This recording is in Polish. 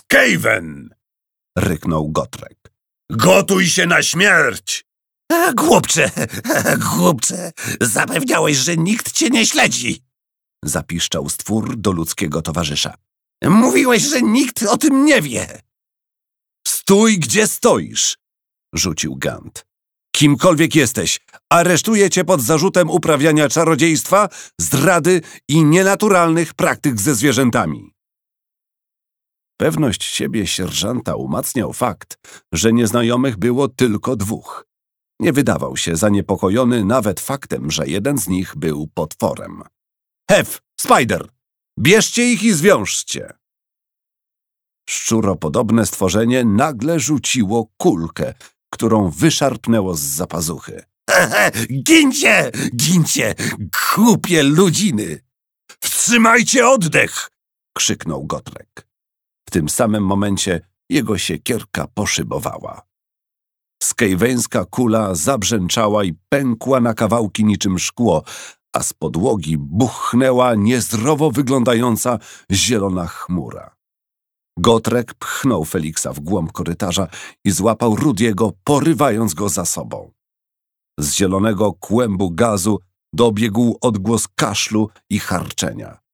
Skaven! Ryknął Gotrek. Gotuj się na śmierć! Głupcze, zapewniałeś, że nikt cię nie śledzi. Zapiszczał stwór do ludzkiego towarzysza. Mówiłeś, że nikt o tym nie wie. Stój, gdzie stoisz! Rzucił Gant. Kimkolwiek jesteś, aresztuję cię pod zarzutem uprawiania czarodziejstwa, zdrady i nienaturalnych praktyk ze zwierzętami. Pewność siebie sierżanta umacniał fakt, że nieznajomych było tylko 2. Nie wydawał się zaniepokojony nawet faktem, że jeden z nich był potworem. Hef, Spider! Bierzcie ich i zwiążcie! Szczuropodobne stworzenie nagle rzuciło kulkę, którą wyszarpnęło z zapazuchy. Gincie, głupie ludziny! Wstrzymajcie oddech! Krzyknął Gotrek. W tym samym momencie jego siekierka poszybowała. Skaveńska kula zabrzęczała i pękła na kawałki niczym szkło, a z podłogi buchnęła niezdrowo wyglądająca zielona chmura. Gotrek pchnął Feliksa w głąb korytarza i złapał Rudiego, porywając go za sobą. Z zielonego kłębu gazu dobiegł odgłos kaszlu i charczenia.